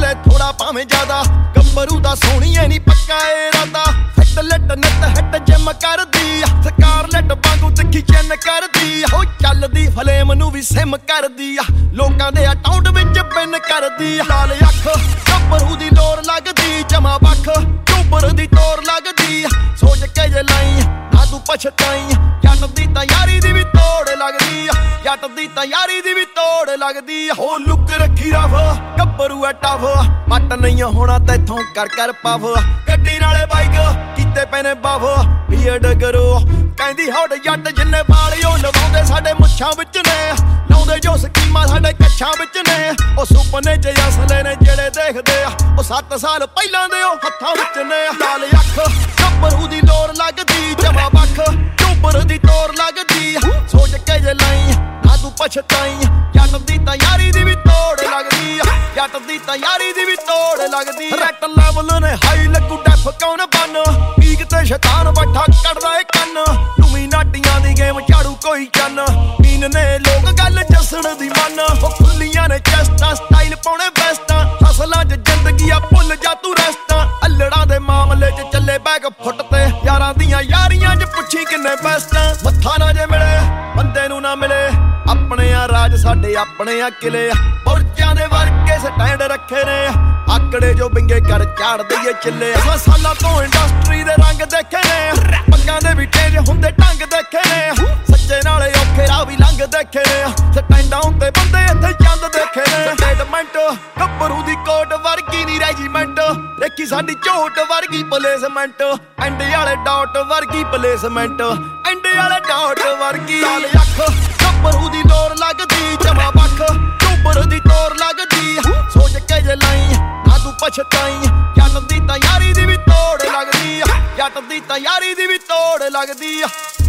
ले थोड़ा भावें ज्यादा गंबरू दा सोहणीए नी पक्का इरादा हिट लिट नित हिट जिम करदी स्कारलेट वांगू तिखी चिन करदी हो चलदी फलेम नू भी सिम करदी लोकां दे अकाउंट विच पिन करदी लाल अख गंबरू दी लोर लगदी जमा बख चुबर दी तोर लगदी सोच के जे लाई ना तू पछताई जट दी तां यारी दी भी तोड़ लगदी जट दी तां यारी दी भी तोड़ लगदी हो लुक रखी रफ गंबरू है टफ पट नहीं होना तैथों कर पफ गड्डी नाले बाइक कीते पैने बफ बीएड करो कहंदी हौड जट जिन्ने वाल ओ लवाउंदे साडे मुच्छां विच ने लाउंदे जो स्कीमां साडे कच्छां विच ने ओ सुपने च असले ने जेड़े देखदे ओ 7 साल पहिलां दे ओ हत्थां विच ने लाल अख गंबरू दी लोर लगदी जमा बख चुबर दी तोर लगदी सोच के जे लाई ना तू पछताई जट दी तां यारी दी भी तोड़ लगदी जट दी तां यारी दी भी तोड़ लगदी रैट लेवल ने हाई लगू डैफ कौन बन पीक ते शैतान बैठा कड़दा ए कन्न लुमी नाटियां दी गेम झाड़ू कोई चन मीन ने लोग गल जसण दी मन ओ खुल्लियां ने चेस्टां स्टाइल पाउणे बेस्टां हसलां च जिंदगी आ भुल जा तू रेस्टां अल्लड़ां दे मामले च चले बैग फुट ते यारां दियां यारियां च पुछी किन्ने बेस्टां मत्था ना जे मिले बंदे नू ना मिले अपने आ राज साडे अपने आ किले बुरजां दे वर्गे स्टैंड रखे ने आकड़े जो बिंगे कर झाड़ दईए चिल्ले सालां तो इंडस्ट्री दे रंग देखे ने पंगां दे भी तेज हुंदे ढंग देखे ने सच्चे नाले औखे राह भी लंघ देखे ने स्टैंडां उत्ते बंदे इत्थे चंद देखे ने स्टेटमेंट गंबरू दी कोट वर्गी नी रेजीमेंट देखी साडी झोट वर्गी प्लेसमेंट एंडे वाले डॉट वर्गी प्लेसमेंट एंडे वाले डॉट वर्गी लाल अख गंबरू दी लोर लगदी जमा बख चुबर दी तोर लगदी सोच के जे लाई ना तू पछताई जट दी तां यारी दी भी तोड़ लगदी जट दी तां यारी दी भी तोड़ लगदी